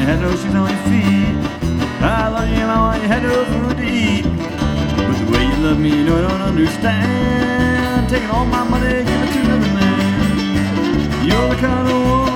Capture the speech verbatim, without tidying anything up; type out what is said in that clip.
had no shoes on your feet. I love you mama when you had no food to eat. But the way you love me, you know I don't understand. Taking all my money, give it to another man. You're the kind of woman